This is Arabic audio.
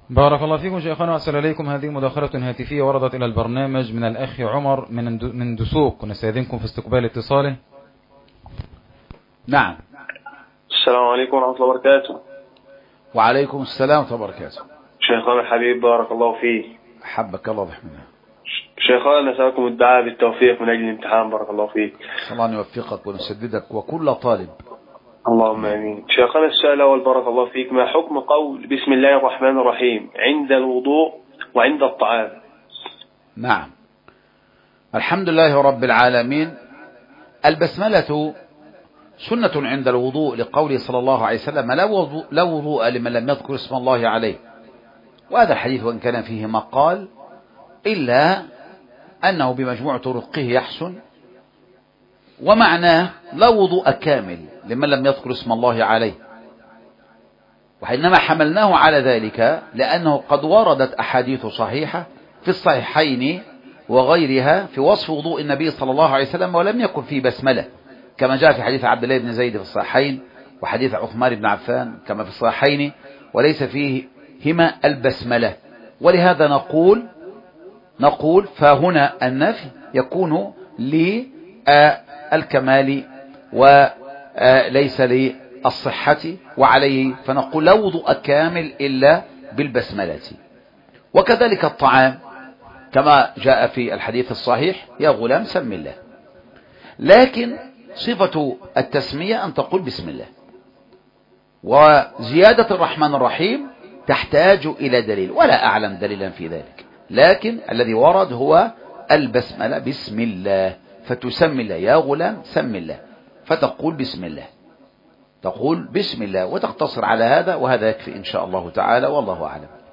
بارك الله فيكم شيخنا وأحسن إليكم. هذه مداخلة هاتفية وردت إلى البرنامج من الأخ عمر من دسوق، نستأذنكم في استقبال اتصاله. نعم. السلام عليكم ورحمة الله وبركاته. وعليكم السلام ورحمة الله وبركاته. شيخنا الحبيب بارك الله فيك. حبك الله ورحمه. شيخنا نسألكم الدعاء بالتوفيق من أجل الامتحان بارك الله فيك. الله أن يوفقك ونسددك وكل طالب. اللهم آمين. شيخنا السؤال الأول بارك الله فيك، ما حكم قول بسم الله الرحمن الرحيم عند الوضوء وعند الطعام؟ نعم. الحمد لله رب العالمين. البسملة سنة عند الوضوء لقوله صلى الله عليه وسلم لا وضوء لمن لم يذكر اسم الله عليه. وهذا الحديث وإن كان فيه مقال إلا أنه بمجموع طرقه يحسن، ومعناه لا وضوء كامل لمن لم يذكر اسم الله عليه. وإنما حملناه على ذلك لأنه قد وردت أحاديث صحيحة في الصحيحين وغيرها في وصف وضوء النبي صلى الله عليه وسلم ولم يكن فيه بسملة، كما جاء في حديث عبد الله بن زيد في الصحيحين وحديث عثمان بن عفان كما في الصحيحين، وليس فيهما البسملة. ولهذا نقول فهنا النفي يكون للكمال وليس للصحة، وعليه فنقول لا وضوء كامل إلا بالبسملة. وكذلك الطعام كما جاء في الحديث الصحيح يا غلام سم الله، لكن صفة التسمية أن تقول بسم الله. وزيادة الرحمن الرحيم تحتاج إلى دليل ولا أعلم دليلا في ذلك، لكن الذي ورد هو البسملة بسم الله، فتسمي الله يا غلام سم الله، فتقول بسم الله، تقول بسم الله وتقتصر على هذا، وهذا يكفي إن شاء الله تعالى، والله أعلم.